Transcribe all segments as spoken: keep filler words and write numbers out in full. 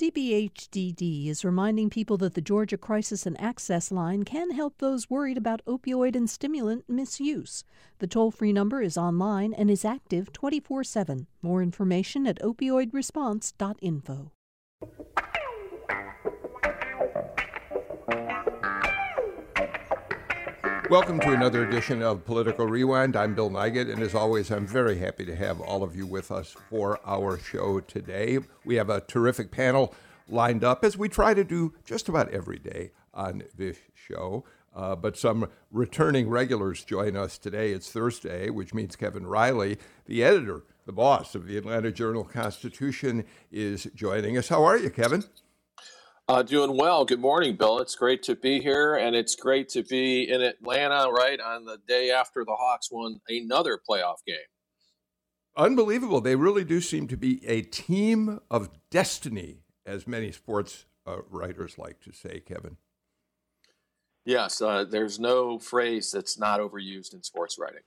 C B H D D is reminding people that the Georgia Crisis and Access Line can help those worried about opioid and stimulant misuse. The toll-free number is online and is active twenty-four seven. More information at opioid response dot info. Welcome to another edition of Political Rewind. I'm Bill Nigut, and as always, I'm very happy to have all of you with us for our show today. We have a terrific panel lined up, as we try to do just about every day on this show. Uh, but some returning regulars join us today. It's Thursday, which means Kevin Riley, the editor, the boss of the Atlanta Journal-Constitution, is joining us. How are you, Kevin? Uh, doing well. Good morning, Bill. It's great to be here, and it's great to be in Atlanta, right, on the day after the Hawks won another playoff game. Unbelievable. They really do seem to be a team of destiny, as many sports uh, writers like to say, Kevin. Yes, uh, there's no phrase that's not overused in sports writing.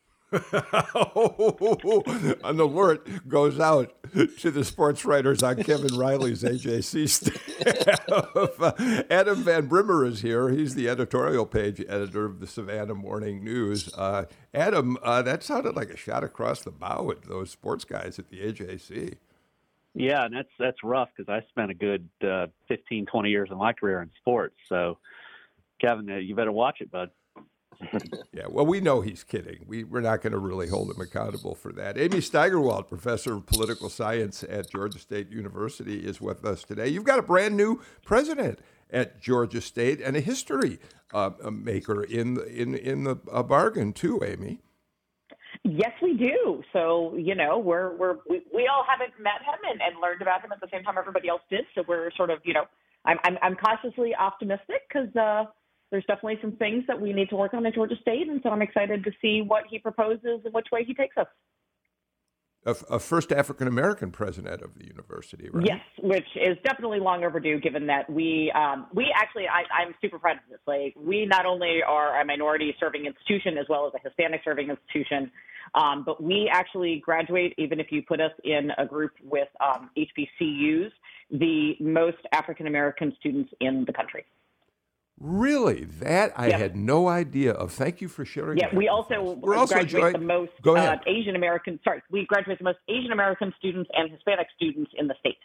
An alert goes out to the sports writers on Kevin Riley's A J C staff. Adam Van Brimmer is here. He's the editorial page editor of the Savannah Morning News. Uh, Adam, uh, that sounded like a shot across the bow at those sports guys at the A J C. Yeah, and that's that's rough because I spent a good uh, fifteen, twenty years of my career in sports. So, Kevin, uh, you better watch it, bud. Yeah, well, we know he's kidding. We, we're not going to really hold him accountable for that. Amy Steigerwald, professor of political science at Georgia State University, is with us today. You've got a brand new president at Georgia State and a history uh, maker in the, in, in the uh, bargain, too, Amy. Yes, we do. So, you know, we're, we're, we, we all haven't met him and, and learned about him at the same time everybody else did. So we're sort of, you know, I'm, I'm, I'm cautiously optimistic because, uh, there's definitely some things that we need to work on at Georgia State, and so I'm excited to see what he proposes and which way he takes us. A, a first African-American president of the university, right? Yes, which is definitely long overdue, given that we um, we actually, I, I'm super proud of this. Like, we not only are a minority-serving institution as well as a Hispanic-serving institution, um, but we actually graduate, even if you put us in a group with um, H B C Us, the most African-American students in the country. Really? That I yep. had no idea of. Thank you for sharing yeah, that. We also We're also graduate joined... the most uh, Asian American, sorry, we graduate the most Asian American students and Hispanic students in the state.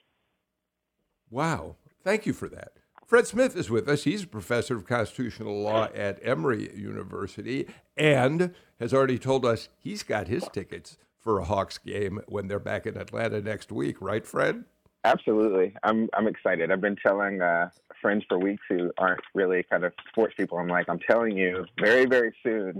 Wow. Thank you for that. Fred Smith is with us. He's a professor of constitutional law at Emory University and has already told us he's got his tickets for a Hawks game when they're back in Atlanta next week. Right, Fred? Absolutely. I'm I'm excited. I've been telling uh, friends for weeks who aren't really kind of sports people, I'm like, I'm telling you, very, very soon,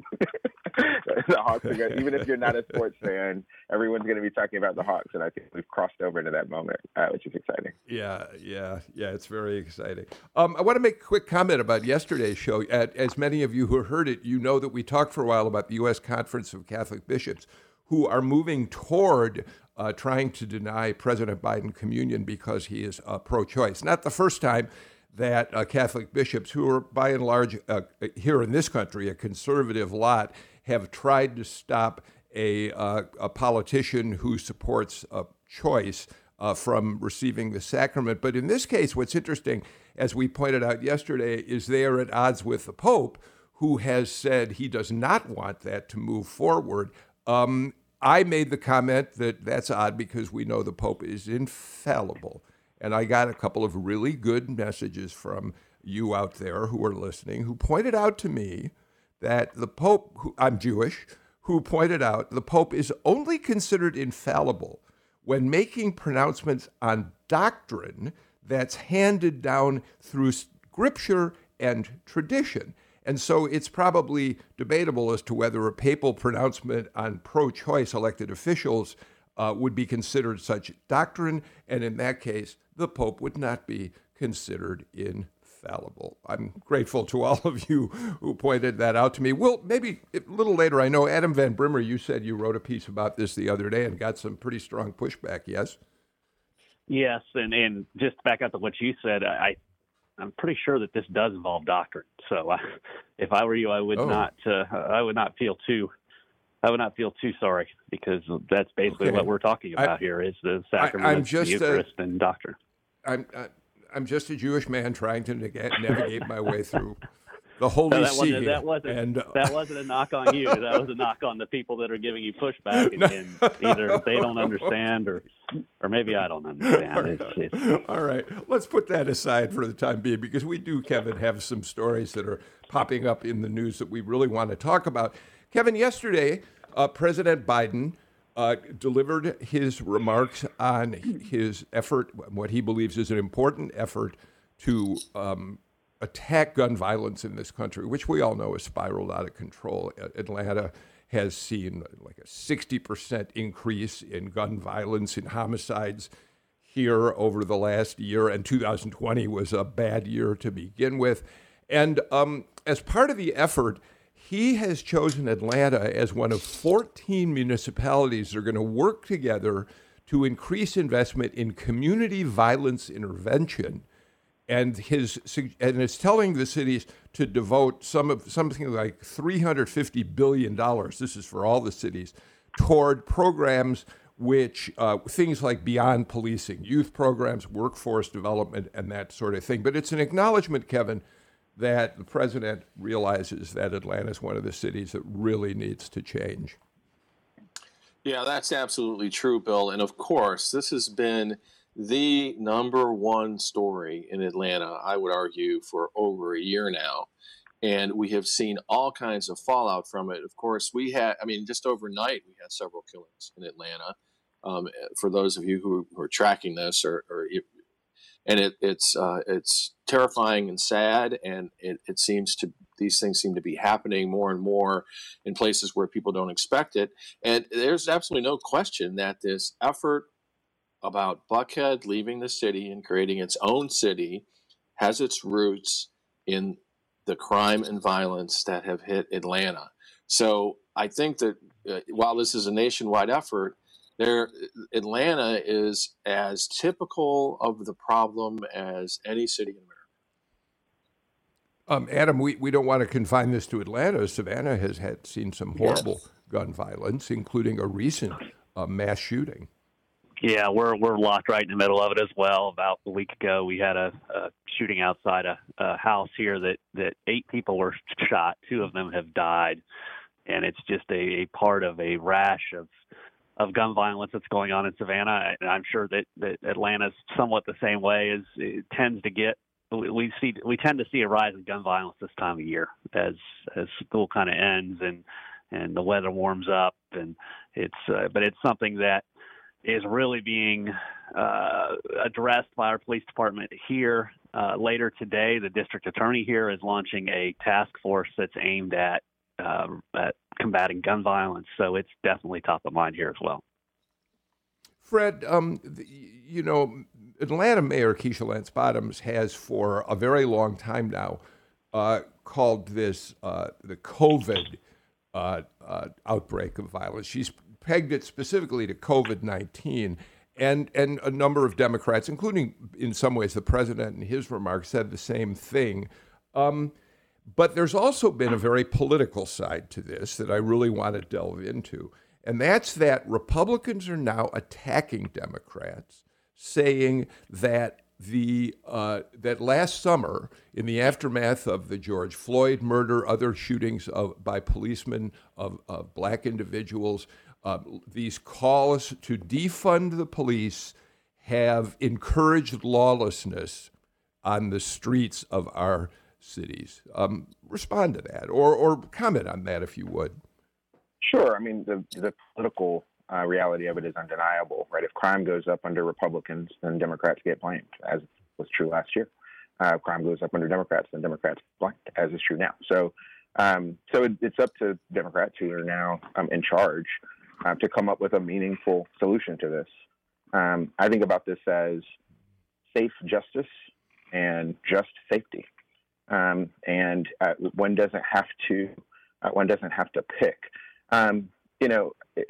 the Hawks are going to, even if you're not a sports fan, everyone's going to be talking about the Hawks. And I think we've crossed over into that moment, uh, which is exciting. Yeah, yeah, yeah, it's very exciting. Um, I want to make a quick comment about yesterday's show. As many of you who heard it, you know that we talked for a while about the U S Conference of Catholic Bishops, who are moving toward uh, trying to deny President Biden communion because he is uh, pro-choice. Not the first time that uh, Catholic bishops, who are by and large uh, here in this country a conservative lot, have tried to stop a, uh, a politician who supports uh, choice uh, from receiving the sacrament. But in this case, what's interesting, as we pointed out yesterday, is they are at odds with the Pope, who has said he does not want that to move forward. Um, I made the comment that that's odd because we know the Pope is infallible. And I got a couple of really good messages from you out there who are listening who pointed out to me that the Pope, who, I'm Jewish, who pointed out the Pope is only considered infallible when making pronouncements on doctrine that's handed down through scripture and tradition. And so it's probably debatable as to whether a papal pronouncement on pro-choice elected officials uh, would be considered such doctrine. And in that case, the Pope would not be considered infallible. I'm grateful to all of you who pointed that out to me. Well, maybe a little later, I know, Adam Van Brimmer, you said you wrote a piece about this the other day and got some pretty strong pushback, yes? Yes, and, and just back up to what you said, I I'm pretty sure that this does involve doctrine. So uh, if I were you, I would oh. not. Uh, I would not feel too. I would not feel too sorry because that's basically okay. what we're talking about I, here is the sacrament, I, I'm just, the Eucharist, uh, and doctrine. I'm I'm just a Jewish man trying to navigate my way through the Holy no, that See. Wasn't, that wasn't and, uh, that wasn't a knock on you. That was a knock on the people that are giving you pushback, and, and either they don't understand, or or maybe I don't understand. It's, it's... All right, let's put that aside for the time being, because we do, Kevin, have some stories that are popping up in the news that we really want to talk about. Kevin, yesterday, uh, President Biden uh, delivered his remarks on his effort, what he believes is an important effort to um, attack gun violence in this country, which we all know has spiraled out of control. Atlanta has seen like a sixty percent increase in gun violence, in homicides here over the last year, and two thousand twenty was a bad year to begin with. And um, as part of the effort, he has chosen Atlanta as one of fourteen municipalities that are going to work together to increase investment in community violence intervention. And his and it's telling the cities to devote some of something like three hundred fifty billion dollars. This is for all the cities, toward programs which uh, things like beyond policing, youth programs, workforce development, and that sort of thing. But it's an acknowledgement, Kevin, that the president realizes that Atlanta is one of the cities that really needs to change. Yeah, that's absolutely true, Bill. And of course, this has been the number one story in Atlanta, I would argue, for over a year now. And we have seen all kinds of fallout from it. Of course, we had, I mean, just overnight, we had several killings in Atlanta. Um, for those of you who, who are tracking this, or, or and it, it's uh, it's terrifying and sad, and it, it seems to these things seem to be happening more and more in places where people don't expect it. And there's absolutely no question that this effort about Buckhead leaving the city and creating its own city has its roots in the crime and violence that have hit Atlanta. So I think that uh, while this is a nationwide effort, there Atlanta is as typical of the problem as any city in America. Um, Adam, we, we don't want to confine this to Atlanta. Savannah has had seen some horrible yes. gun violence, including a recent uh, mass shooting. Yeah, we're we're locked right in the middle of it as well. About a week ago, we had a, a shooting outside a, a house here that, that eight people were shot. Two of them have died, and it's just a, a part of a rash of of gun violence that's going on in Savannah. And I'm sure that, that Atlanta's somewhat the same way. As it tends to get, we see we tend to see a rise in gun violence this time of year as as school kind of ends and and the weather warms up, and it's uh, but it's something that is really being uh, addressed by our police department here. Uh, later today, the district attorney here is launching a task force that's aimed at, uh, at combating gun violence. So it's definitely top of mind here as well. Fred, um, the, you know, Atlanta Mayor Keisha Lance Bottoms has for a very long time now uh, called this uh, the COVID uh, uh, outbreak of violence. She's pegged it specifically to COVID nineteen, and and a number of Democrats, including in some ways the president in his remarks, said the same thing. Um, but there's also been a very political side to this that I really want to delve into, and that's that Republicans are now attacking Democrats, saying that the uh, that last summer, in the aftermath of the George Floyd murder, other shootings of by policemen of, of black individuals, Uh, these calls to defund the police have encouraged lawlessness on the streets of our cities. Um, respond to that, or or comment on that if you would. Sure. I mean, the the political uh, reality of it is undeniable, right? If crime goes up under Republicans, then Democrats get blamed, as was true last year. Uh, if crime goes up under Democrats, then Democrats get blamed, as is true now. So, um, so it, it's up to Democrats who are now um, in charge Uh, to come up with a meaningful solution to this. Um, I think about this as safe justice and just safety. Um, and uh, one doesn't have to uh, one doesn't have to pick. Um, you know,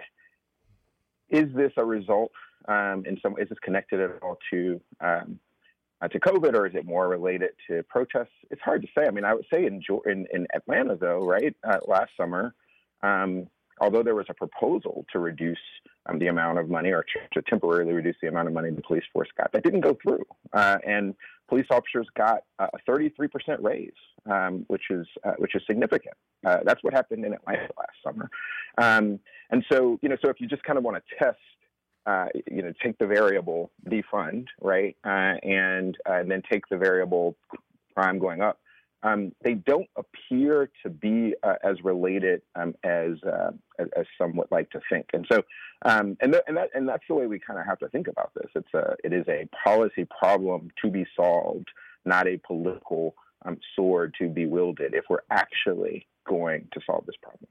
is this a result? Um, in some is this connected at all to um, uh, to COVID, or is it more related to protests? It's hard to say. I mean, I would say in in, in Atlanta, though, right? Uh, last summer. Um, Although there was a proposal to reduce um, the amount of money or to temporarily reduce the amount of money the police force got. That didn't go through. Uh, and police officers got a thirty-three percent raise, um, which is uh, which is significant. Uh, that's what happened in Atlanta last summer. Um, and so, you know, so if you just kind of want to test, uh, you know, take the variable defund, right, uh, and, uh, and then take the variable crime going up, um, they don't appear to be uh, as related um, as, uh, as as some would like to think. And so, um, and th- and that and that's the way we kind of have to think about this. It's a it is a policy problem to be solved, not a political um, sword to be wielded. If we're actually going to solve this problem.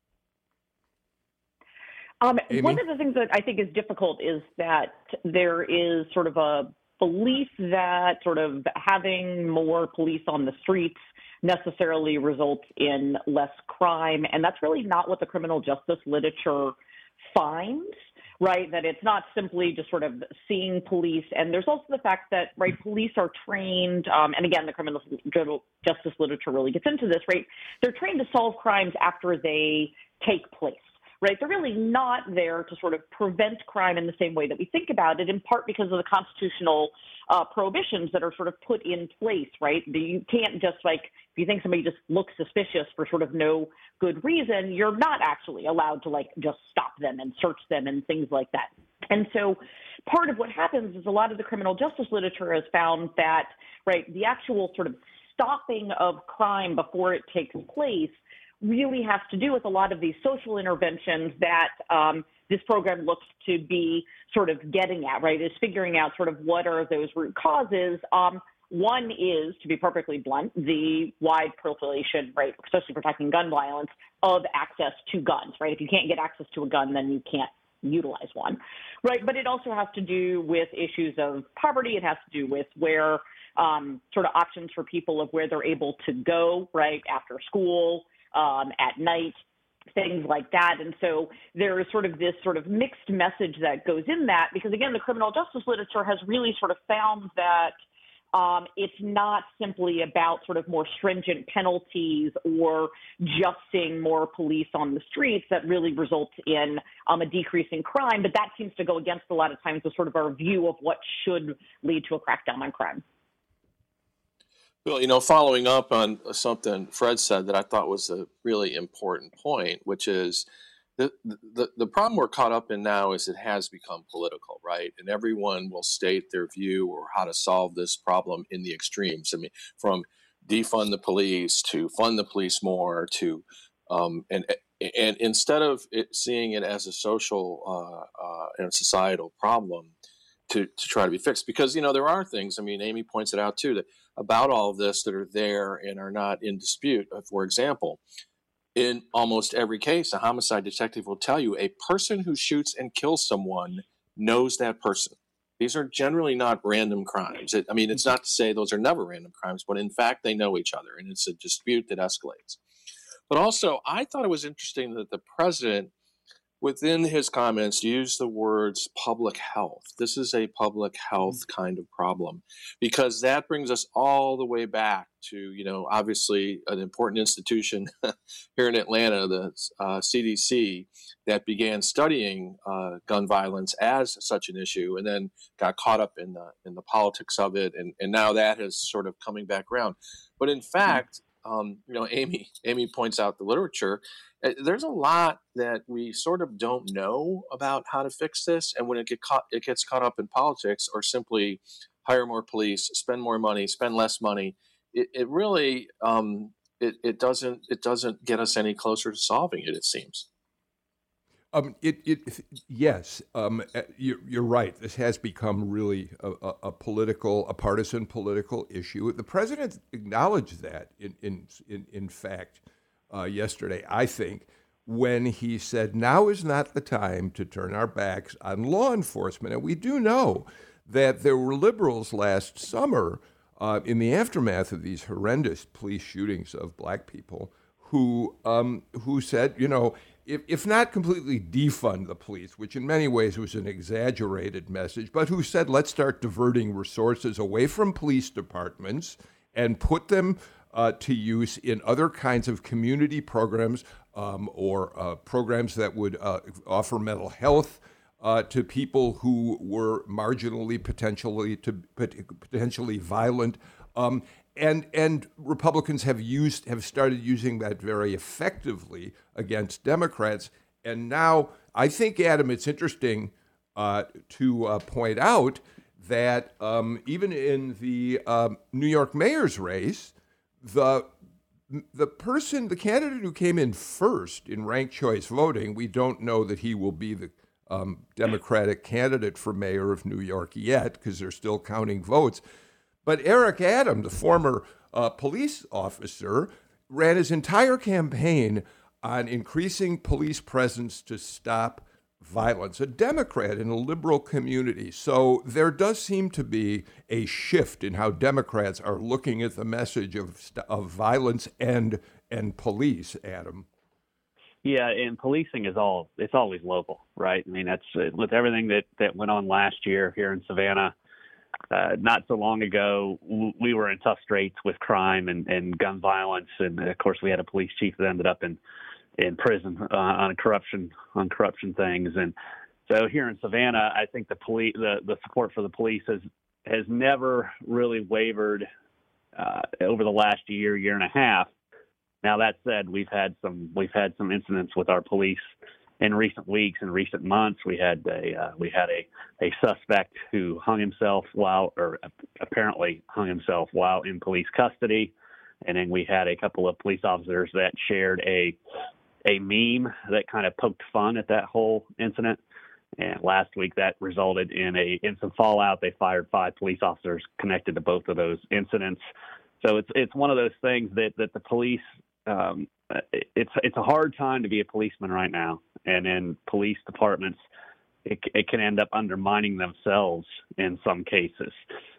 Um, one of the things that I think is difficult is that there is sort of a belief that sort of having more police on the streets necessarily results in less crime. And that's really not what the criminal justice literature finds, right? That it's not simply just sort of seeing police. And there's also the fact that, right, police are trained, um, and again, the criminal justice literature really gets into this, right? They're trained to solve crimes after they take place. Right, they're really not there to sort of prevent crime in the same way that we think about it, in part because of the constitutional uh, prohibitions that are sort of put in place, right? You can't just, like, if you think somebody just looks suspicious for sort of no good reason, you're not actually allowed to, like, just stop them and search them and things like that. And so part of what happens is a lot of the criminal justice literature has found that, right, the actual sort of stopping of crime before it takes place really has to do with a lot of these social interventions that um, this program looks to be sort of getting at, right, is figuring out sort of what are those root causes. Um, one is, to be perfectly blunt, the wide proliferation, right, especially protecting gun violence, of access to guns, right? If you can't get access to a gun, then you can't utilize one, right? But it also has to do with issues of poverty. It has to do with where um, sort of options for people of where they're able to go, right, after school, Um, at night, things like that. And so there is sort of this sort of mixed message that goes in that, because, again, the criminal justice literature has really sort of found that um, it's not simply about sort of more stringent penalties or just seeing more police on the streets that really results in um, a decrease in crime. But that seems to go against a lot of times the sort of our view of what should lead to a crackdown on crime. Well, you know, following up on something Fred said that I thought was a really important point, which is the, the the problem we're caught up in now is it has become political, right? And everyone will state their view or how to solve this problem in the extremes. I mean, from defund the police to fund the police more to, um, and and instead of it, seeing it as a social uh, uh, and societal problem, to, to try to be fixed, because, you know, there are things, I mean, Amy points it out too, that about all of this that are there and are not in dispute. For example, in almost every case, a homicide detective will tell you a person who shoots and kills someone knows that person. These are generally not random crimes. It, I mean, it's not to say those are never random crimes, but in fact, they know each other, and it's a dispute that escalates. But also, I thought it was interesting that the president, within his comments, used the words public health. This is a public health kind of problem, because that brings us all the way back to, you know, obviously an important institution here in Atlanta, the uh, C D C, that began studying uh, gun violence as such an issue, and then got caught up in the in the politics of it, and, and now that is sort of coming back around. But in fact, um, you know, Amy Amy points out the literature. There's a lot that we sort of don't know about how to fix this, and when it get caught, it gets caught up in politics, or simply hire more police, spend more money, spend less money. It, it really um, it, it doesn't it doesn't get us any closer to solving it. It seems. Um, it, it, yes, um, you're, you're right. This has become really a, a, a political, a partisan political issue. The president acknowledged that, in in in, in fact, uh, yesterday, I think, when he said, now is not the time to turn our backs on law enforcement. And we do know that there were liberals last summer, uh, in the aftermath of these horrendous police shootings of black people, who um, who said, you know, If, if not completely defund the police, which in many ways was an exaggerated message, but who said, let's start diverting resources away from police departments and put them uh, to use in other kinds of community programs um, or uh, programs that would uh, offer mental health uh, to people who were marginally potentially to potentially violent. Um, and and Republicans have used have started using that very effectively against Democrats. And now I think, Adam, it's interesting uh, to uh, point out that um, even in the uh, New York mayor's race, the the person, the candidate who came in first in ranked choice voting, we don't know that he will be the um, Democratic candidate for mayor of New York yet, because they're still counting votes. But Eric Adams, the former uh, police officer, ran his entire campaign on increasing police presence to stop violence, a Democrat in a liberal community. So there does seem to be a shift in how Democrats are looking at the message of of violence and and police, Adam. Yeah, and policing is all, it's always local, right? I mean, that's uh, with everything that, that went on last year here in Savannah. Uh, not so long ago, w- we were in tough straits with crime and, and gun violence. And of course, we had a police chief that ended up in in prison uh, on corruption on corruption things. And so here in Savannah, I think the police, the, the support for the police has has never really wavered uh, over the last year, year and a half. Now that said, we've had some we've had some incidents with our police in recent weeks and recent months. We had a uh, we had a, a suspect who hung himself while, or apparently hung himself while in police custody, and then we had a couple of police officers that shared a a meme that kind of poked fun at that whole incident. And last week that resulted in a in some fallout. They fired five police officers connected to both of those incidents. So it's it's one of those things that that the police um, it's it's a hard time to be a policeman right now, and in police departments, it it can end up undermining themselves in some cases.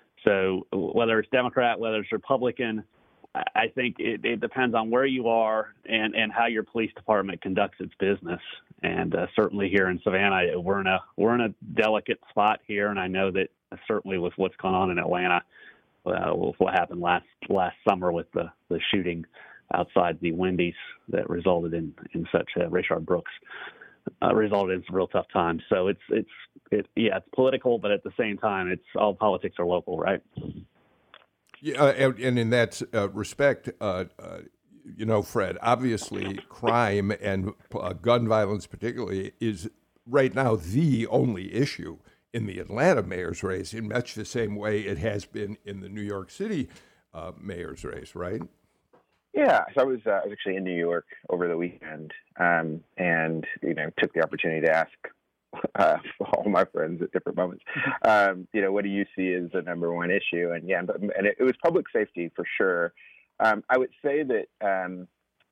So whether it's Democrat, whether it's Republican, I think it, it depends on where you are and, and how your police department conducts its business. And uh, certainly here in Savannah, we're in a we're in a delicate spot here. And I know that certainly with what's going on in Atlanta, uh, with what happened last last summer with the, the shooting outside the Wendy's that resulted in in such uh, Rayshard Brooks uh, resulted in some real tough times. So it's it's it, yeah, it's political, but at the same time, it's all politics are local, right? Yeah, and, and in that uh, respect, uh, uh, you know, Fred, obviously crime and uh, gun violence particularly is right now the only issue in the Atlanta mayor's race in much the same way it has been in the New York City uh, mayor's race, right? Yeah, so I was, uh, I was actually in New York over the weekend um, and, you know, took the opportunity to ask Uh, all my friends at different moments, um, you know, what do you see as the number one issue? And yeah, and it, it was public safety for sure. Um, I would say that um,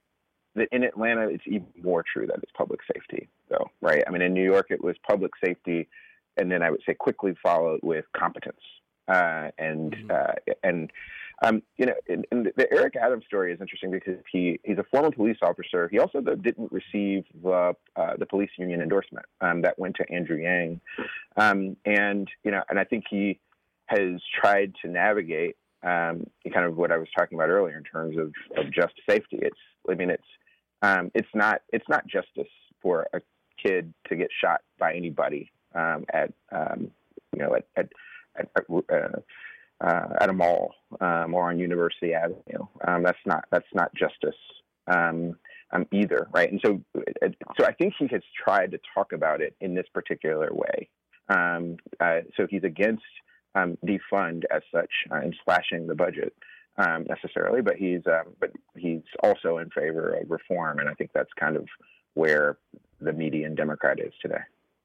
that in Atlanta, it's even more true that it's public safety, though, right? I mean, in New York, it was public safety, and then I would say quickly followed with competence, uh, and mm-hmm. uh, and. Um, you know, and, and the Eric Adams story is interesting because he, he's a former police officer. He also, though, didn't receive the uh, the police union endorsement um, that went to Andrew Yang, um, and you know, and I think he has tried to navigate um, kind of what I was talking about earlier in terms of, of just safety. It's, I mean, it's um, it's not it's not justice for a kid to get shot by anybody um, at um, you know at at, at uh, Uh, at a mall um, or on University Avenue. Um, that's not that's not justice um, um, either, right? And so, uh, so I think he has tried to talk about it in this particular way. Um, uh, so he's against um, defund as such uh, and slashing the budget um, necessarily, but he's um, but he's also in favor of reform, and I think that's kind of where the median Democrat is today.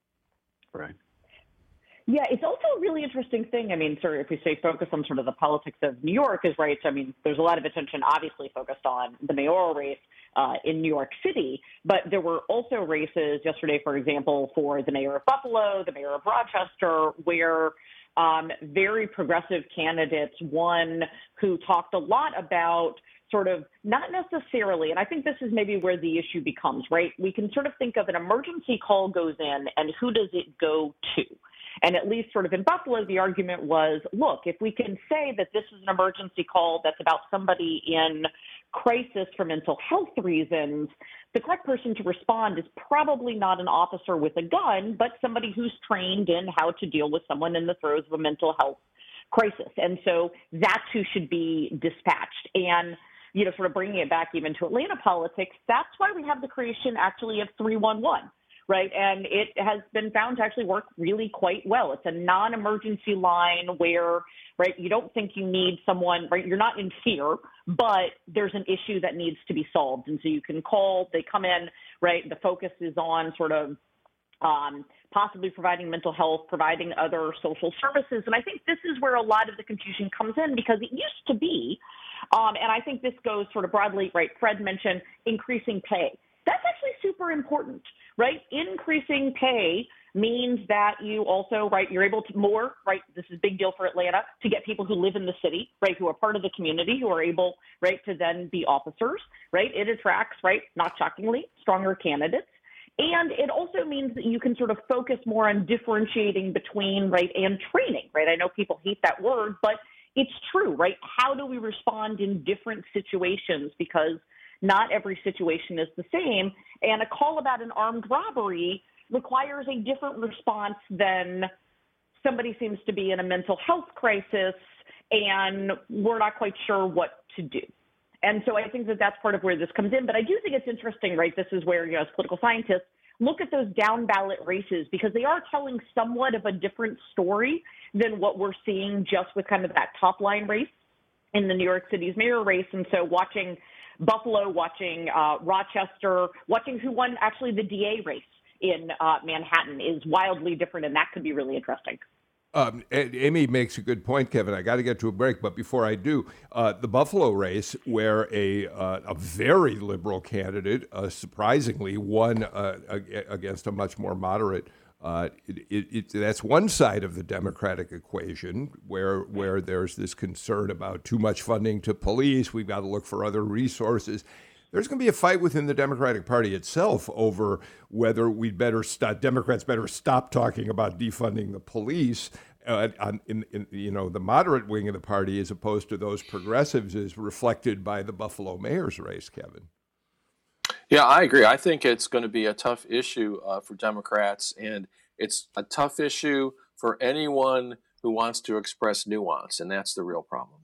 Right. Yeah, it's also a really interesting thing. I mean, sort of if we say focus on sort of the politics of New York is right. I mean, there's a lot of attention obviously focused on the mayoral race uh, in New York City, but there were also races yesterday, for example, for the mayor of Buffalo, the mayor of Rochester, where um, very progressive candidates, one who talked a lot about sort of not necessarily, and I think this is maybe where the issue becomes, right? We can sort of think of an emergency call goes in and who does it go to? And at least sort of in Buffalo, the argument was, look, if we can say that this is an emergency call that's about somebody in crisis for mental health reasons, the correct person to respond is probably not an officer with a gun, but somebody who's trained in how to deal with someone in the throes of a mental health crisis. And so that's who should be dispatched. And, you know, sort of bringing it back even to Atlanta politics, that's why we have the creation actually of three one one, right? And it has been found to actually work really quite well. It's a non-emergency line where, right, you don't think you need someone, right, you're not in fear, but there's an issue that needs to be solved. And so you can call, they come in, right, the focus is on sort of um, possibly providing mental health, providing other social services. And I think this is where a lot of the confusion comes in, because it used to be, um, and I think this goes sort of broadly, right, Fred mentioned increasing pay. That's actually super important, right? Increasing pay means that you also, right, you're able to more, right, this is a big deal for Atlanta, to get people who live in the city, right, who are part of the community, who are able, right, to then be officers, right? It attracts, right, not shockingly, stronger candidates. And it also means that you can sort of focus more on differentiating between, right, and training, right? I know people hate that word, but it's true, right? How do we respond in different situations? Because not every situation is the same. And a call about an armed robbery requires a different response than somebody seems to be in a mental health crisis and we're not quite sure what to do. And so I think that that's part of where this comes in. But I do think it's interesting, right? This is where, you know, as political scientists, look at those down ballot races, because they are telling somewhat of a different story than what we're seeing just with kind of that top line race in the New York City's mayor race. And so watching Buffalo, watching uh, Rochester, watching who won actually the D A race in uh, Manhattan is wildly different, and that could be really interesting. Um, Amy makes a good point, Kevin. I got to get to a break, but before I do, uh, the Buffalo race, where a uh, a very liberal candidate uh, surprisingly won uh, against a much more moderate. Uh, it, it, it, that's one side of the Democratic equation, where where there's this concern about too much funding to police. We've got to look for other resources. There's going to be a fight within the Democratic Party itself over whether we'd better stop, Democrats better stop talking about defunding the police uh, on, in, in you know the moderate wing of the party, as opposed to those progressives, is reflected by the Buffalo mayor's race, Kevin. Yeah, I agree. I think it's going to be a tough issue uh, for Democrats, and it's a tough issue for anyone who wants to express nuance, and that's the real problem.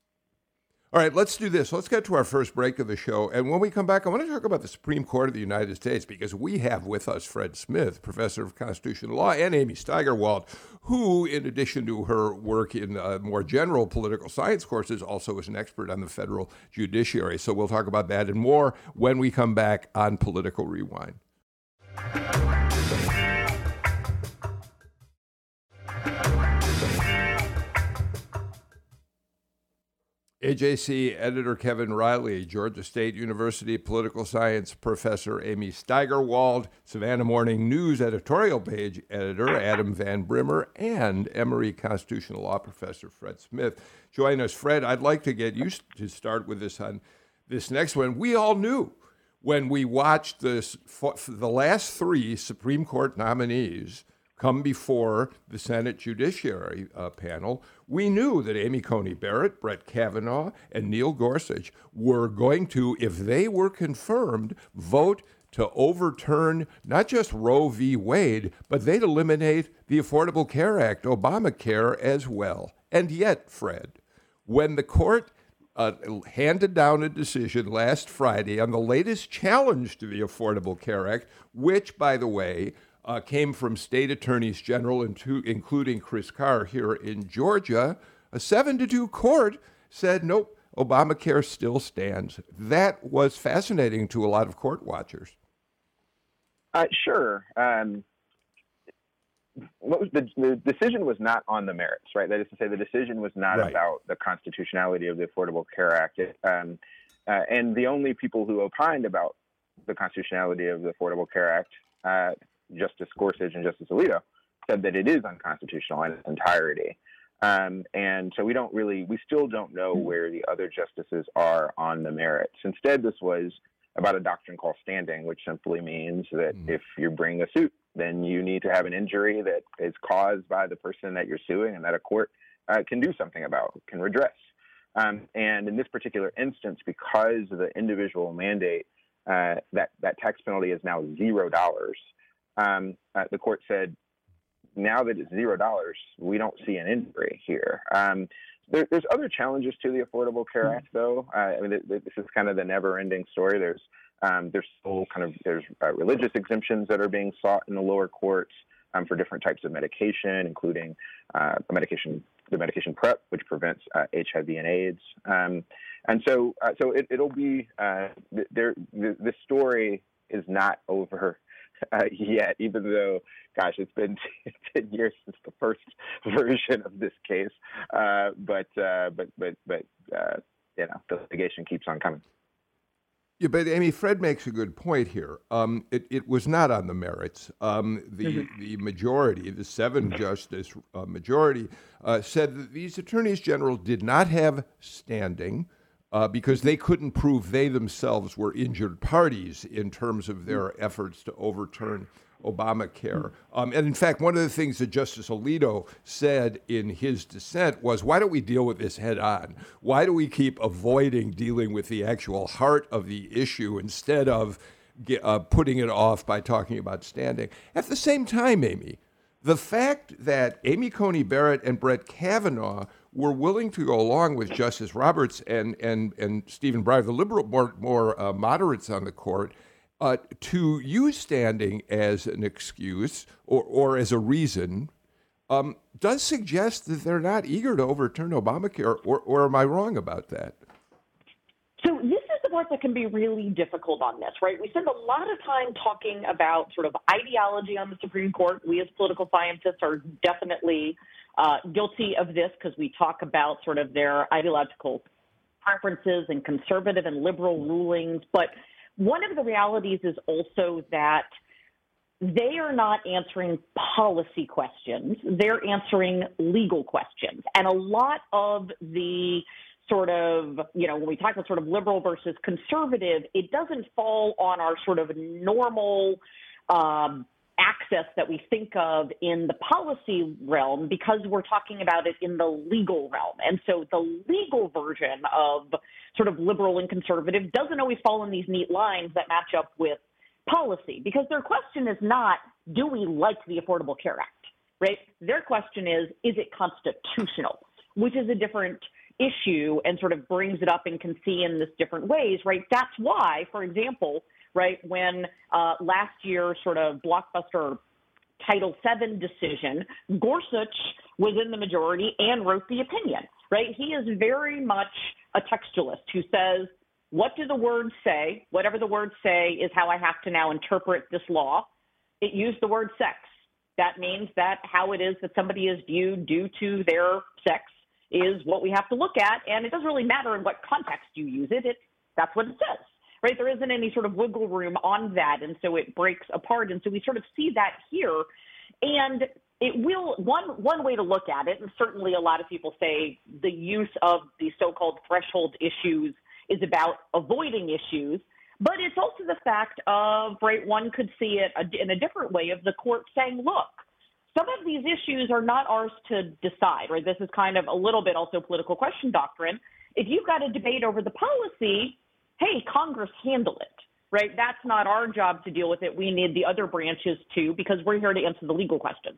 All right, let's do this. Let's get to our first break of the show. And when we come back, I want to talk about the Supreme Court of the United States, because we have with us Fred Smith, professor of constitutional law, and Amy Steigerwald, who, in addition to her work in uh, more general political science courses, also is an expert on the federal judiciary. So we'll talk about that and more when we come back on Political Rewind. A J C editor Kevin Riley, Georgia State University political science professor Amy Steigerwald, Savannah Morning News editorial page editor Adam Van Brimmer, and Emory constitutional law professor Fred Smith. Join us. Fred, I'd like to get you to start with this on this next one. We all knew when we watched this, the last three Supreme Court nominees come before the Senate Judiciary uh, panel, we knew that Amy Coney Barrett, Brett Kavanaugh, and Neil Gorsuch were going to, if they were confirmed, vote to overturn not just Roe v. Wade, but they'd eliminate the Affordable Care Act, Obamacare, as well. And yet, Fred, when the court uh, handed down a decision last Friday on the latest challenge to the Affordable Care Act, which, by the way, Uh, came from state attorneys general, into, including Chris Carr here in Georgia, a seven to two court said, nope, Obamacare still stands. That was fascinating to a lot of court watchers. Uh, sure. Um, what was the, the decision was not on the merits, right? That is to say, the decision was not right. about the constitutionality of the Affordable Care Act. It, um, uh, and the only people who opined about the constitutionality of the Affordable Care Act, uh, Justice Gorsuch and Justice Alito, said that it is unconstitutional in its entirety. Um, and so we don't really, we still don't know where the other justices are on the merits. Instead, this was about a doctrine called standing, which simply means that mm. if you bring a suit, then you need to have an injury that is caused by the person that you're suing and that a court uh, can do something about, can redress. Um, and in this particular instance, because of the individual mandate, uh, that, that tax penalty is now zero dollars. Um, uh, the court said, now that it's zero dollars, we don't see an injury here. Um, there, there's other challenges to the Affordable Care Act, though. Uh, I mean, th- th- this is kind of the never-ending story. There's um, there's still kind of there's uh, religious exemptions that are being sought in the lower courts um, for different types of medication, including uh, the medication the medication PrEP, which prevents uh, H I V and AIDS. Um, and so uh, so it, it'll be uh, th- there. Th- this story is not over Uh, yet, even though, gosh, it's been ten years since the first version of this case. Uh, but, uh, but, but, but, uh, you know, the litigation keeps on coming. Yeah, but Amy, Fred makes a good point here. Um, it, it was not on the merits. Um, the mm-hmm. the majority, the seven justice uh, majority, uh, said that these attorneys general did not have standing. Uh, because they couldn't prove they themselves were injured parties in terms of their efforts to overturn Obamacare. Um, and in fact, one of the things that Justice Alito said in his dissent was, why don't we deal with this head on? Why do we keep avoiding dealing with the actual heart of the issue instead of uh, putting it off by talking about standing? At the same time, Amy, the fact that Amy Coney Barrett and Brett Kavanaugh were willing to go along with Justice Roberts and and and Stephen Breyer, the liberal, more more uh, moderates on the court, uh, to use standing as an excuse or or as a reason, um, does suggest that they're not eager to overturn Obamacare. Or or am I wrong about that? So this is the part that can be really difficult on this, right? We spend a lot of time talking about sort of ideology on the Supreme Court. We as political scientists are definitely uh, guilty of this because we talk about sort of their ideological preferences and conservative and liberal rulings. But one of the realities is also that they are not answering policy questions. They're answering legal questions. And a lot of the sort of, you know, when we talk about sort of liberal versus conservative, it doesn't fall on our sort of normal um, access that we think of in the policy realm because we're talking about it in the legal realm. And so the legal version of sort of liberal and conservative doesn't always fall in these neat lines that match up with policy, because their question is not, do we like the Affordable Care Act, right? Their question is, is it constitutional, which is a different issue and sort of brings it up and can see in this different ways, right? That's why, for example, right, when uh, last year sort of blockbuster Title seven decision, Gorsuch was in the majority and wrote the opinion, right? He is very much a textualist who says, what do the words say? Whatever the words say is how I have to now interpret this law. It used the word sex. That means that how it is that somebody is viewed due to their sex is what we have to look at, and it doesn't really matter in what context you use it. It that's what it says, right? There isn't any sort of wiggle room on that, and so it breaks apart. And so we sort of see that here, and it will one one way to look at it, and certainly a lot of people say the use of the so-called threshold issues is about avoiding issues, but it's also the fact of, right, one could see it in a different way of the court saying, look, some of these issues are not ours to decide, right? This is kind of a little bit also political question doctrine. If you've got a debate over the policy, hey, Congress, handle it, right? That's not our job to deal with it. We need the other branches to, because we're here to answer the legal questions.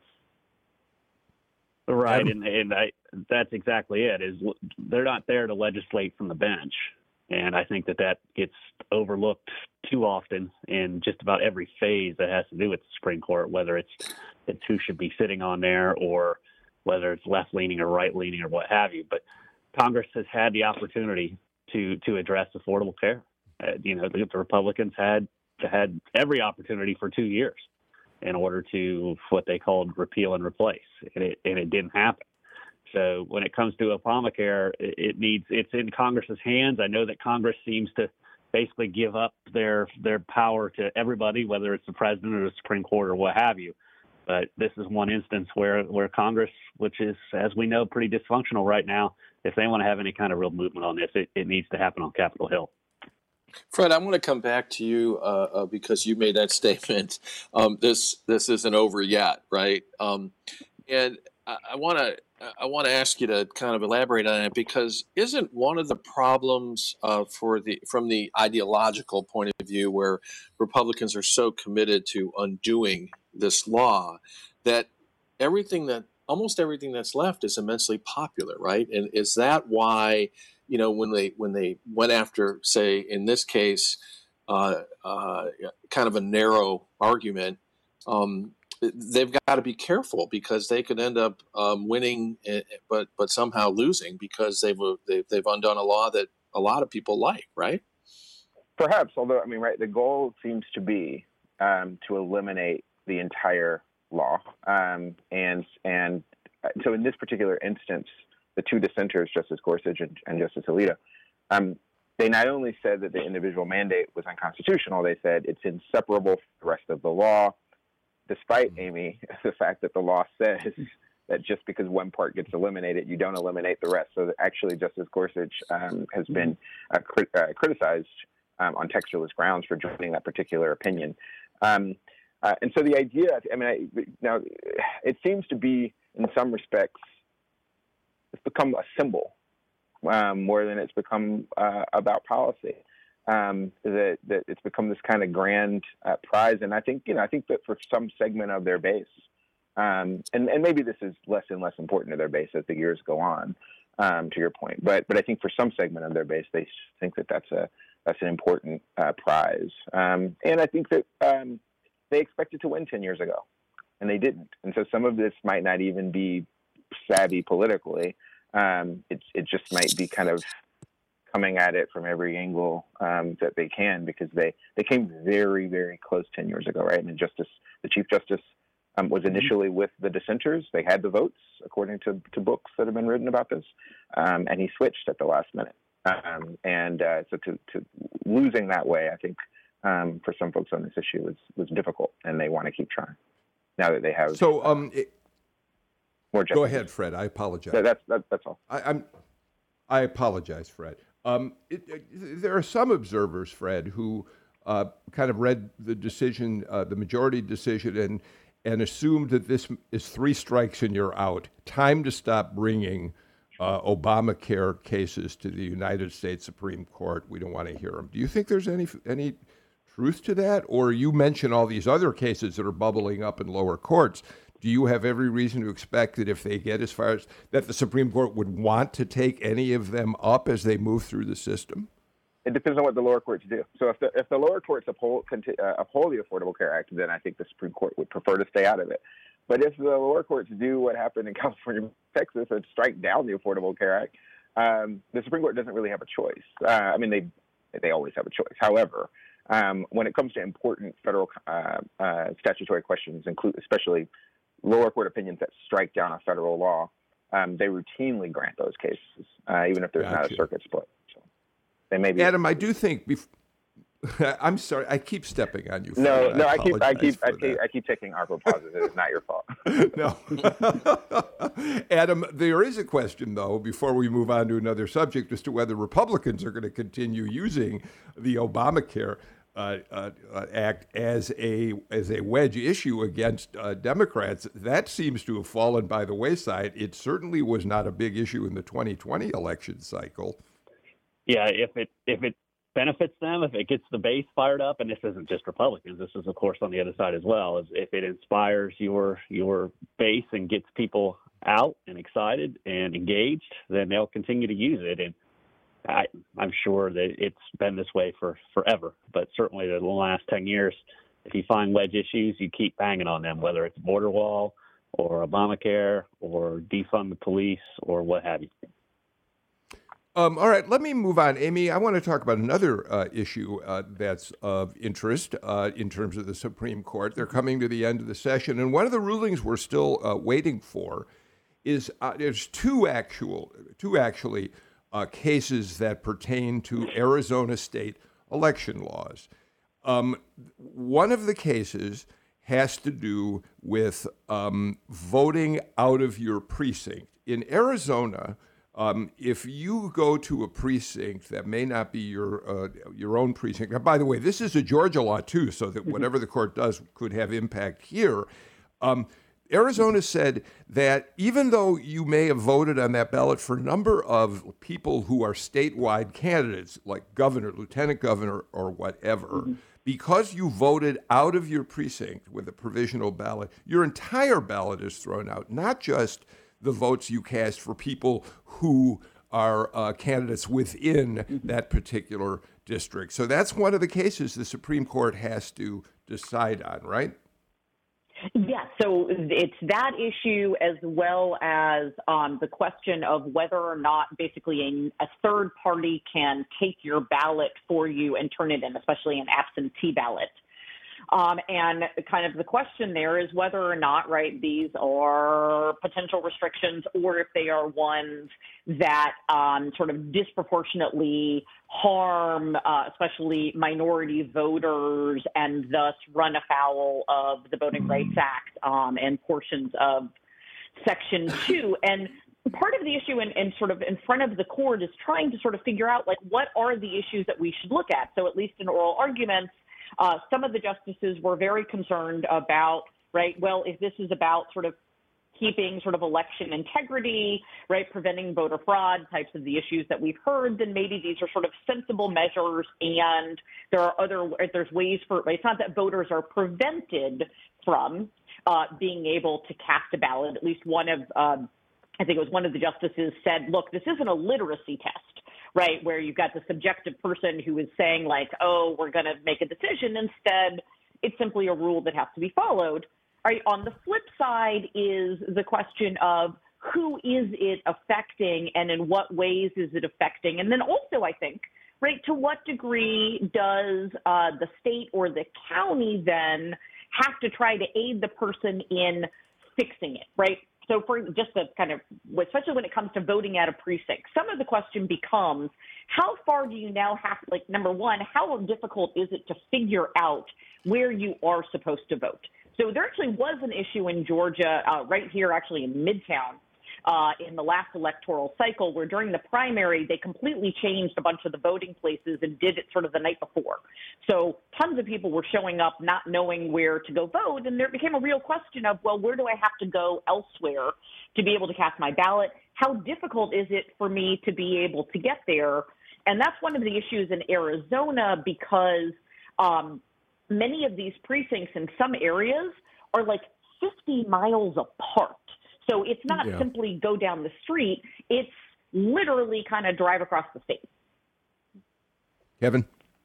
Right, and, and I, that's exactly it, is they're not there to legislate from the bench. And I think that that gets overlooked too often in just about every phase that has to do with the Supreme Court, whether it's it's who should be sitting on there or whether it's left-leaning or right-leaning or what have you. But Congress has had the opportunity to to address affordable care. Uh, you know, the, the Republicans had had every opportunity for two years in order to what they called repeal and replace, and it and it didn't happen. So when it comes to Obamacare, it, it needs it's in Congress's hands. I know that Congress seems to basically give up their their power to everybody, whether it's the president or the Supreme Court or what have you. But this is one instance where, where Congress, which is, as we know, pretty dysfunctional right now, if they want to have any kind of real movement on this, it, it needs to happen on Capitol Hill. Fred, I'm going to come back to you uh, uh, because you made that statement. Um, this this isn't over yet, right? Um, and I, I want to I want to ask you to kind of elaborate on it, because isn't one of the problems uh, for the from the ideological point of view, where Republicans are so committed to undoing this law, that everything that almost everything that's left is immensely popular, right? And is that why, you know, when they when they went after, say, in this case, uh, uh, kind of a narrow argument, um, they've got to be careful, because they could end up um, winning, but but somehow losing, because they've, they've they've undone a law that a lot of people like, right? Perhaps, although I mean, right, the goal seems to be um, to eliminate the entire law, um, and and so in this particular instance, the two dissenters, Justice Gorsuch and, and Justice Alito, um, they not only said that the individual mandate was unconstitutional, they said it's inseparable from the rest of the law. Despite, Amy, the fact that the law says that just because one part gets eliminated, you don't eliminate the rest. So actually, Justice Gorsuch um, has been uh, crit- uh, criticized um, on textualist grounds for joining that particular opinion. Um, uh, and so the idea, I mean, I, now it seems to be, in some respects, it's become a symbol um, more than it's become uh, about policy. Um, that, that it's become this kind of grand uh, prize. And I think, you know, I think that for some segment of their base, um, and, and maybe this is less and less important to their base as the years go on, um, to your point, but, but I think for some segment of their base, they think that that's a, that's an important uh, prize. Um, and I think that um, they expected to win ten years ago, and they didn't. And so some of this might not even be savvy politically. Um, it, it just might be kind of coming at it from every angle um, that they can, because they, they came very, very close ten years ago, right? And the justice, the Chief Justice um, was initially with the dissenters. They had the votes, according to, to books that have been written about this, um, and he switched at the last minute. Um, and uh, so to, to losing that way, I think um, for some folks on this issue was, was difficult, and they want to keep trying now that they have. So um, it, more go ahead, Fred. I apologize. That, that's that, that's all. I, I'm. I apologize, Fred. Um, it, it, there are some observers, Fred, who uh, kind of read the decision, uh, the majority decision, and and assumed that this is three strikes and you're out. Time to stop bringing uh, Obamacare cases to the United States Supreme Court. We don't want to hear them. Do you think there's any any truth to that? Or you mention all these other cases that are bubbling up in lower courts. Do you have every reason to expect that if they get as far as that, the Supreme Court would want to take any of them up as they move through the system? It depends on what the lower courts do. So if the if the lower courts uphold, uh, uphold the Affordable Care Act, then I think the Supreme Court would prefer to stay out of it. But if the lower courts do what happened in California and Texas and strike down the Affordable Care Act, um, the Supreme Court doesn't really have a choice. Uh, I mean, they they always have a choice. However, um, when it comes to important federal uh, uh, statutory questions, include especially lower court opinions that strike down a federal law, um, they routinely grant those cases, uh, even if there's gotcha. not a circuit split. So they may be. Adam, I do think. Bef- I'm sorry, I keep stepping on you. Fred. No, no, I, I keep, I keep, I that. keep, I keep taking ARPA pauses. It is not your fault. No, Adam, there is a question though. Before we move on to another subject, as to whether Republicans are going to continue using the Obamacare Uh, uh, uh, act as a as a wedge issue against uh, Democrats. That seems to have fallen by the wayside. It certainly was not a big issue in the twenty twenty election cycle. Yeah, if it if it benefits them, if it gets the base fired up, and this isn't just Republicans, this is of course on the other side as well, is if it inspires your your base and gets people out and excited and engaged, then they'll continue to use it. And I, I'm sure that it's been this way for forever, but certainly the last ten years, if you find wedge issues, you keep banging on them, whether it's border wall or Obamacare or defund the police or what have you. Um, all right, let me move on. Amy, I want to talk about another uh, issue uh, that's of interest uh, in terms of the Supreme Court. They're coming to the end of the session, and one of the rulings we're still uh, waiting for is uh, there's two actual, two actually uh, cases that pertain to Arizona state election laws. Um, one of the cases has to do with um, voting out of your precinct. In Arizona, Um, if you go to a precinct that may not be your uh, your own precinct, and by the way, this is a Georgia law too, so that whatever the court does could have impact here. Um, Arizona said that even though you may have voted on that ballot for a number of people who are statewide candidates, like governor, lieutenant governor, or whatever, mm-hmm. because you voted out of your precinct with a provisional ballot, your entire ballot is thrown out, not just the votes you cast for people who are uh, candidates within mm-hmm. that particular district. So that's one of the cases the Supreme Court has to decide on, right? Yeah, so it's that issue as well as um, the question of whether or not basically a, a third party can take your ballot for you and turn it in, especially an absentee ballot. Um, and kind of the question there is whether or not, right, these are potential restrictions or if they are ones that um, sort of disproportionately harm, uh, especially minority voters, and thus run afoul of the Voting Rights Act um, and portions of Section two. And part of the issue in, in sort of in front of the court is trying to sort of figure out, like, what are the issues that we should look at? So at least in oral arguments, Uh, some of the justices were very concerned about, right, well, if this is about sort of keeping sort of election integrity, right, preventing voter fraud, types of the issues that we've heard, then maybe these are sort of sensible measures, and there are other, there's ways for, right, it's not that voters are prevented from uh, being able to cast a ballot. At least one of, um, I think it was one of the justices said, look, this isn't a literacy test, right, where you've got the subjective person who is saying, like, oh, we're going to make a decision. Instead, it's simply a rule that has to be followed. Right, on the flip side is the question of who is it affecting and in what ways is it affecting? And then also, I think, right, to what degree does uh, the state or the county then have to try to aid the person in fixing it, right? So for just the kind of, especially when it comes to voting at a precinct, some of the question becomes, how far do you now have, like, number one, how difficult is it to figure out where you are supposed to vote? So there actually was an issue in Georgia, uh, right here actually in Midtown, uh, in the last electoral cycle, where during the primary, they completely changed a bunch of the voting places and did it sort of the night before. So tons of people were showing up not knowing where to go vote, and there became a real question of, well, where do I have to go elsewhere to be able to cast my ballot? How difficult is it for me to be able to get there? And that's one of the issues in Arizona, because um, many of these precincts in some areas are like fifty miles apart. So it's not yeah. simply go down the street. It's literally kind of drive across the state. Kevin?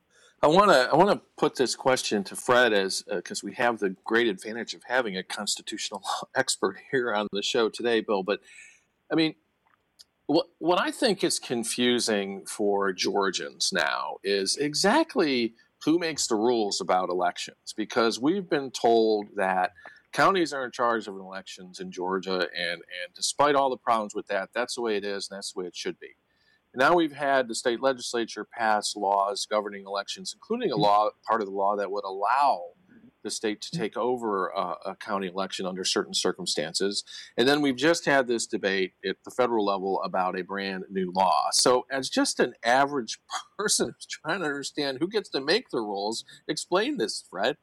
I want to I want to put this question to Fred, as because uh, we have the great advantage of having a constitutional expert here on the show today, Bill. But I mean, what what I think is confusing for Georgians now is exactly who makes the rules about elections, because we've been told that counties are in charge of elections in Georgia, and, and despite all the problems with that, that's the way it is, and that's the way it should be. Now we've had the state legislature pass laws governing elections, including a law, part of the law that would allow the state to take over a, a county election under certain circumstances. And then we've just had this debate at the federal level about a brand new law. So as just an average person who's trying to understand who gets to make the rules, explain this, Fred.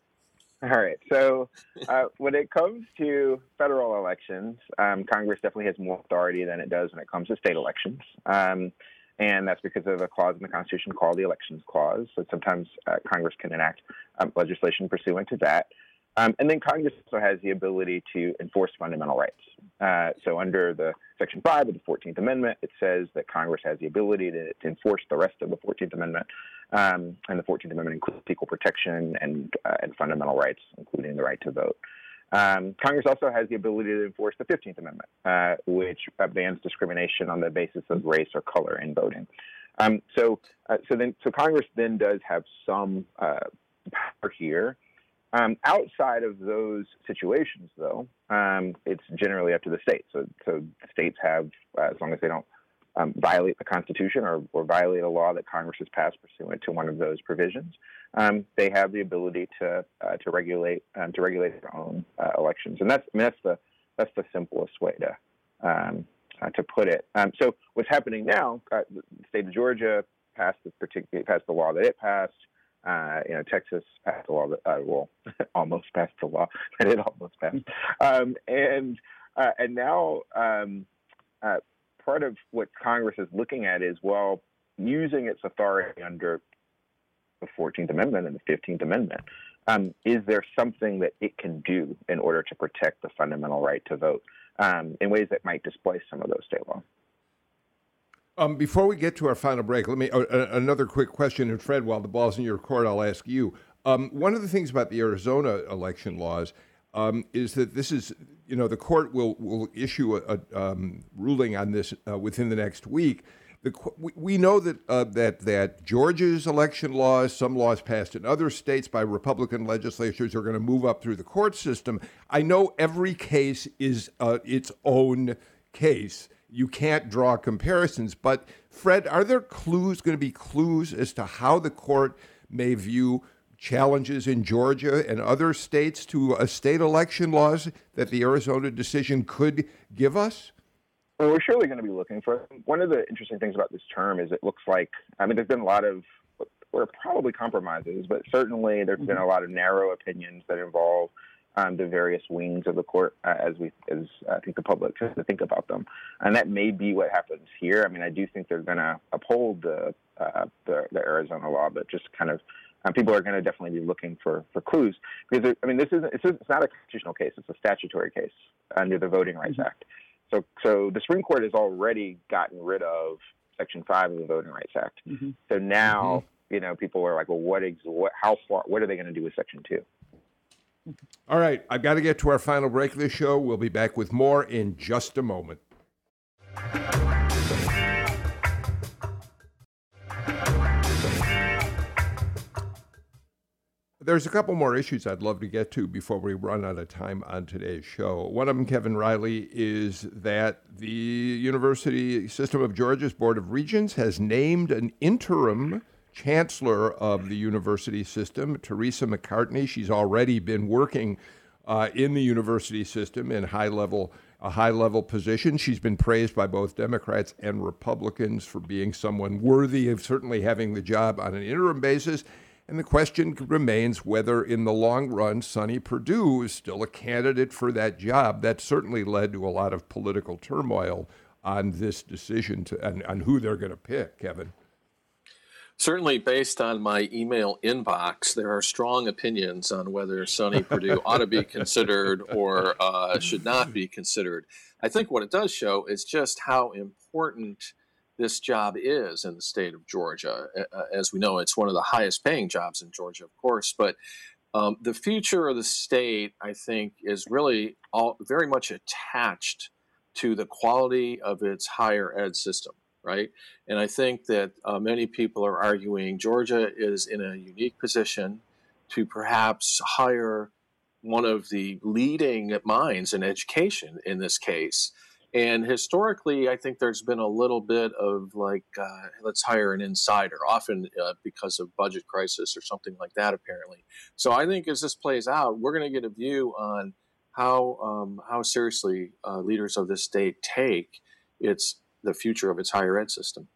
All right. So uh, when it comes to federal elections, um, Congress definitely has more authority than it does when it comes to state elections. Um, and that's because of a clause in the Constitution called the Elections Clause. So sometimes uh, Congress can enact um, legislation pursuant to that. Um, and then Congress also has the ability to enforce fundamental rights. Uh, so under the Section five of the fourteenth Amendment, it says that Congress has the ability to, to enforce the rest of the fourteenth Amendment. Um, and the fourteenth Amendment includes equal protection and, uh, and fundamental rights, including the right to vote. Um, Congress also has the ability to enforce the fifteenth Amendment, uh, which uh, bans discrimination on the basis of race or color in voting. Um, so, uh, so then, so Congress then does have some uh, power here. Um, outside of those situations, though, um, it's generally up to the states. So, so states have, uh, as long as they don't um, violate the Constitution or, or violate a law that Congress has passed pursuant to one of those provisions, um, they have the ability to uh, to regulate um, to regulate their own uh, elections. And that's I mean, that's the that's the simplest way to um, uh, to put it. Um, so, what's happening now? Uh, the state of Georgia passed the particular passed the law that it passed. Uh, you know, Texas passed a law that, uh, well, almost passed a law, but it almost passed. Um, and uh, and now um, uh, part of what Congress is looking at is, well, using its authority under the fourteenth Amendment and the fifteenth Amendment, um, is there something that it can do in order to protect the fundamental right to vote um, in ways that might displace some of those state laws? Um, before we get to our final break, let me uh, another quick question. And Fred, while the ball's in your court, I'll ask you. Um, one of the things about the Arizona election laws um, is that this is, you know, the court will will issue a, a um, ruling on this uh, within the next week. The, we, we know that uh, that that Georgia's election laws, some laws passed in other states by Republican legislatures, are going to move up through the court system. I know every case is uh, its own case. You can't draw comparisons, but Fred, are there clues, going to be clues as to how the court may view challenges in Georgia and other states to uh, state election laws that the Arizona decision could give us? Well, we're surely going to be looking for them. One of the interesting things about this term is it looks like, I mean, there's been a lot of, or probably compromises, but certainly there's mm-hmm. been a lot of narrow opinions that involve Um, the various wings of the court uh, as we, as I think the public has to think about them, and that may be what happens here. I mean, I do think they're going to uphold the, uh, the the Arizona law, but just kind of um, people are going to definitely be looking for, for clues because I mean, this isn't it's, it's not a constitutional case; it's a statutory case under the Voting Rights mm-hmm. Act. So, so the Supreme Court has already gotten rid of Section Five of the Voting Rights Act. Mm-hmm. So now, mm-hmm. you know, people are like, well, what, ex- what, how far, what are they going to do with Section Two? All right, I've got to get to our final break of the show. We'll be back with more in just a moment. There's a couple more issues I'd love to get to before we run out of time on today's show. One of them, Kevin Riley, is that the University System of Georgia's Board of Regents has named an interim chancellor of the university system, Teresa McCartney. She's already been working uh, in the university system in high-level a high-level position. She's been praised by both Democrats and Republicans for being someone worthy of certainly having the job on an interim basis. And the question remains whether, in the long run, Sonny Perdue is still a candidate for that job. That certainly led to a lot of political turmoil on this decision to and on who they're going to pick, Kevin. Certainly, based on my email inbox, there are strong opinions on whether Sonny Perdue ought to be considered or uh, should not be considered. I think what it does show is just how important this job is in the state of Georgia. As we know, it's one of the highest paying jobs in Georgia, of course, but um, the future of the state, I think, is really all, very much attached to the quality of its higher ed system. Right. And I think that uh, many people are arguing Georgia is in a unique position to perhaps hire one of the leading minds in education in this case. And historically, I think there's been a little bit of like, uh, let's hire an insider, often uh, because of budget crisis or something like that, apparently. So I think as this plays out, we're going to get a view on how um, how seriously uh, leaders of this state take its the future of its higher ed system.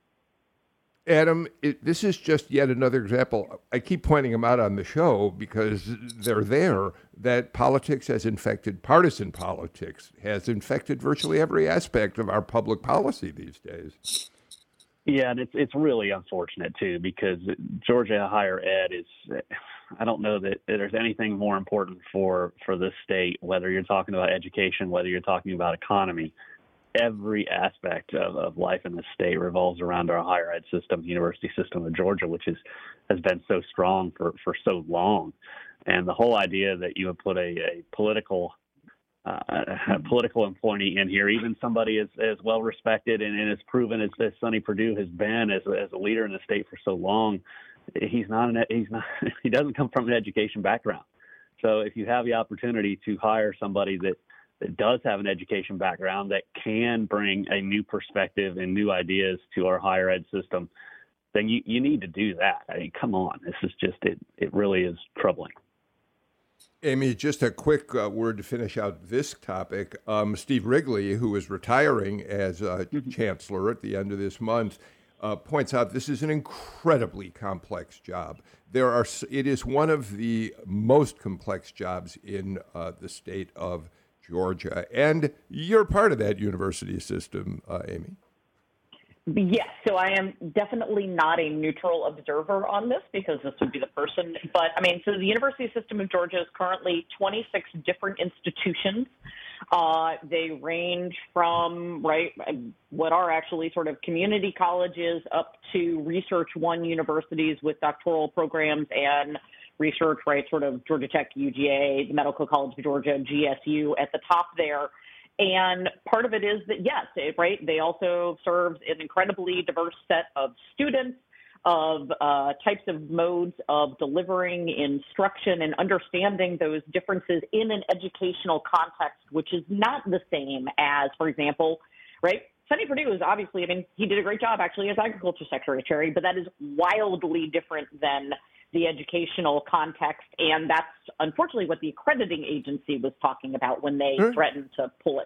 Adam, it, this is just yet another example. I keep pointing them out on the show because they're there, that politics has infected, partisan politics has infected virtually every aspect of our public policy these days. Yeah, and it's it's really unfortunate, too, because Georgia higher ed is, I don't know that there's anything more important for, for this state, whether you're talking about education, whether you're talking about economy. Every aspect of, of life in the state revolves around our higher ed system, the university system of Georgia, which is, has been so strong for, for so long. And the whole idea that you would put a, a political uh, a political appointee in here, even somebody as, as well respected and, and as proven as, as Sonny Perdue has been as, as a leader in the state for so long, he's not an, he's not he doesn't come from an education background. So if you have the opportunity to hire somebody that that does have an education background that can bring a new perspective and new ideas to our higher ed system, then you, you need to do that. I mean, come on. This is just, it, it really is troubling. Amy, just a quick uh, word to finish out this topic. Um, Steve Wrigley, who is retiring as uh, mm-hmm. chancellor at the end of this month, uh, points out this is an incredibly complex job. There are, it is one of the most complex jobs in uh, the state of Georgia, and you're part of that university system, uh, Amy. Yes, so I am definitely not a neutral observer on this because this would be the person. But I mean, so the university system of Georgia is currently twenty-six different institutions. Uh, they range from, right, what are actually sort of community colleges up to Research One universities with doctoral programs and research, right, sort of Georgia Tech, U G A, the Medical College of Georgia, G S U at the top there. And part of it is that, yes, it, right, they also serve an incredibly diverse set of students, of uh, types of modes of delivering instruction and understanding those differences in an educational context, which is not the same as, for example, right, Sonny Perdue is obviously, I mean, he did a great job actually as agriculture secretary, but that is wildly different than the educational context, and that's unfortunately what the accrediting agency was talking about when they sure. threatened to pull it.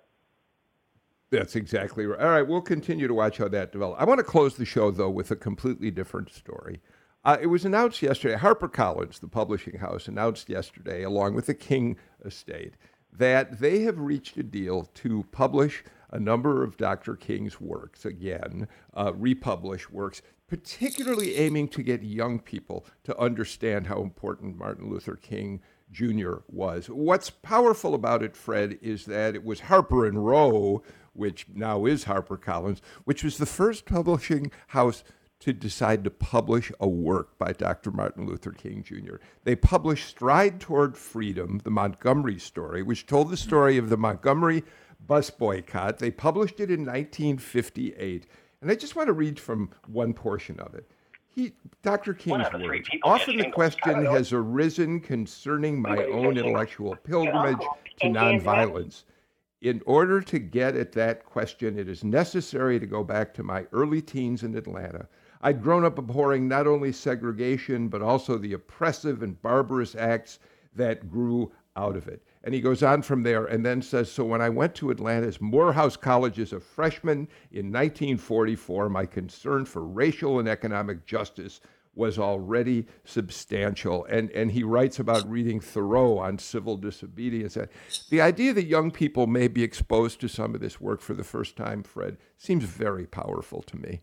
That's exactly right. All right, we'll continue to watch how that develops. I want to close the show, though, with a completely different story. Uh, it was announced yesterday, HarperCollins, the publishing house, announced yesterday, along with the King estate, that they have reached a deal to publish a number of Doctor King's works, again, uh, republish works, particularly aiming to get young people to understand how important Martin Luther King Junior was. What's powerful about it, Fred, is that it was Harper and Row, which now is HarperCollins, which was the first publishing house to decide to publish a work by Doctor Martin Luther King Junior They published Stride Toward Freedom, the Montgomery story, which told the story of the Montgomery bus boycott. They published it in nineteen fifty-eight. And I just want to read from one portion of it. He, Doctor King's words, often the question has arisen concerning my own intellectual pilgrimage to nonviolence. In order to get at that question, it is necessary to go back to my early teens in Atlanta. I'd grown up abhorring not only segregation, but also the oppressive and barbarous acts that grew out of it. And he goes on from there and then says, so when I went to Atlanta's Morehouse College as a freshman in nineteen forty-four, my concern for racial and economic justice was already substantial. And, and he writes about reading Thoreau on civil disobedience. The idea that young people may be exposed to some of this work for the first time, Fred, seems very powerful to me.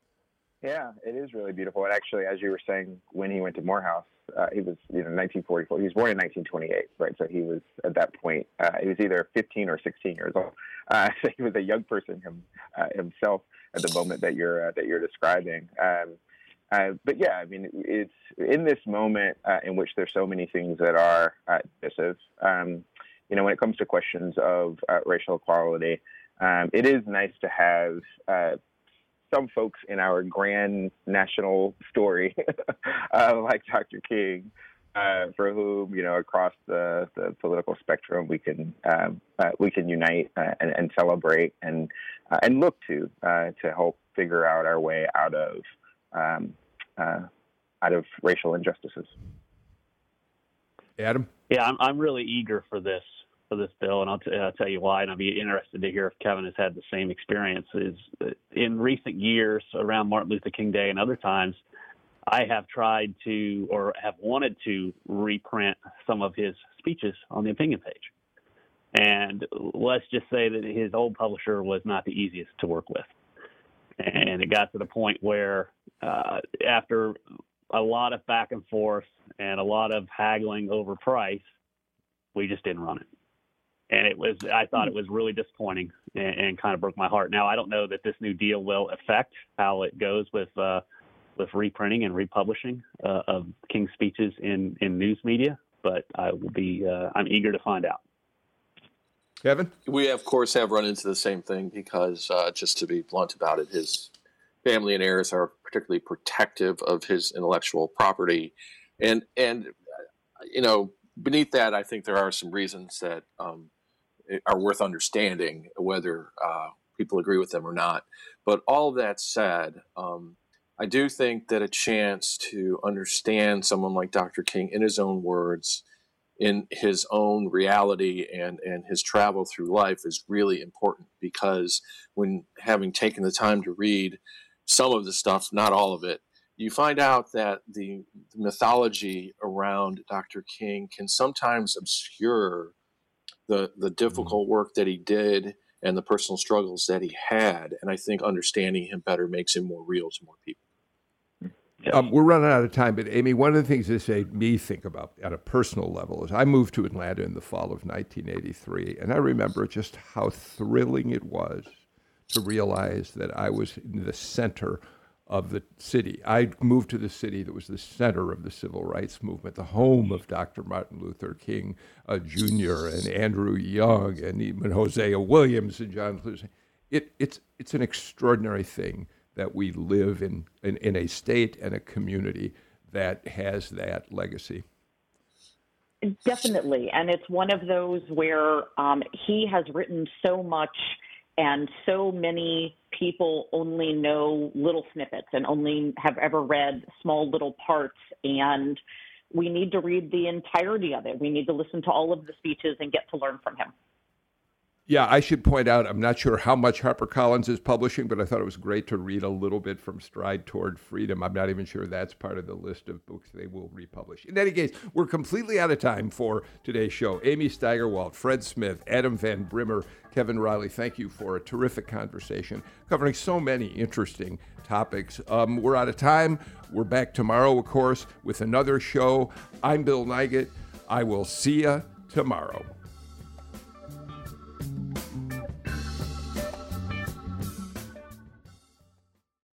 Yeah, it is really beautiful. And actually, as you were saying, when he went to Morehouse, uh, he was, you know, nineteen forty-four. He was born in nineteen twenty-eight, right? So he was, at that point, uh, he was either fifteen or sixteen years old. Uh, so he was a young person him, uh, himself at the moment that you're uh, that you're describing. Um, uh, but yeah, I mean, it's in this moment uh, in which there's so many things that are uh, divisive. Um, you know, when it comes to questions of uh, racial equality, um, it is nice to have uh, some folks in our grand national story, uh, like Doctor King, uh, for whom, you know, across the, the political spectrum, we can um, uh, we can unite uh, and, and celebrate and uh, and look to uh, to help figure out our way out of um, uh, out of racial injustices. Adam? Yeah, I'm I'm really eager for this. For this bill, and I'll, t- I'll tell you why, and I'll be interested to hear if Kevin has had the same experiences. In recent years, around Martin Luther King Day and other times, I have tried to, or have wanted to, reprint some of his speeches on the opinion page. And let's just say that his old publisher was not the easiest to work with. And it got to the point where, uh, after a lot of back and forth and a lot of haggling over price, we just didn't run it. And it was, I thought it was really disappointing and, and kind of broke my heart. Now, I don't know that this new deal will affect how it goes with uh, with reprinting and republishing uh, of King's speeches in, in news media, but I will be, uh, I'm eager to find out. Kevin? We, of course, have run into the same thing because, uh, just to be blunt about it, his family and heirs are particularly protective of his intellectual property. And, and you know, beneath that, I think there are some reasons that um, are worth understanding, whether uh, people agree with them or not. But all of that said, um, I do think that a chance to understand someone like Doctor King in his own words, in his own reality and, and his travel through life is really important, because when having taken the time to read some of the stuff, not all of it, you find out that the mythology around Doctor King can sometimes obscure the the difficult work that he did and the personal struggles that he had. And I think understanding him better makes him more real to more people. Um, we're running out of time, but Amy, one of the things that made me think about at a personal level is I moved to Atlanta in the fall of nineteen eighty-three, and I remember just how thrilling it was to realize that I was in the center of the city. I moved to the city that was the center of the civil rights movement, the home of Doctor Martin Luther King uh, Junior and Andrew Young and even Hosea Williams and John Lewis. It, it's, it's an extraordinary thing that we live in, in, in a state and a community that has that legacy. Definitely. And it's one of those where um, he has written so much and so many people only know little snippets and only have ever read small little parts. And we need to read the entirety of it. We need to listen to all of the speeches and get to learn from him. Yeah, I should point out, I'm not sure how much HarperCollins is publishing, but I thought it was great to read a little bit from Stride Toward Freedom. I'm not even sure that's part of the list of books they will republish. In any case, we're completely out of time for today's show. Amy Steigerwalt, Fred Smith, Adam Van Brimmer, Kevin Riley, thank you for a terrific conversation covering so many interesting topics. Um, we're out of time. We're back tomorrow, of course, with another show. I'm Bill Nigut. I will see you tomorrow.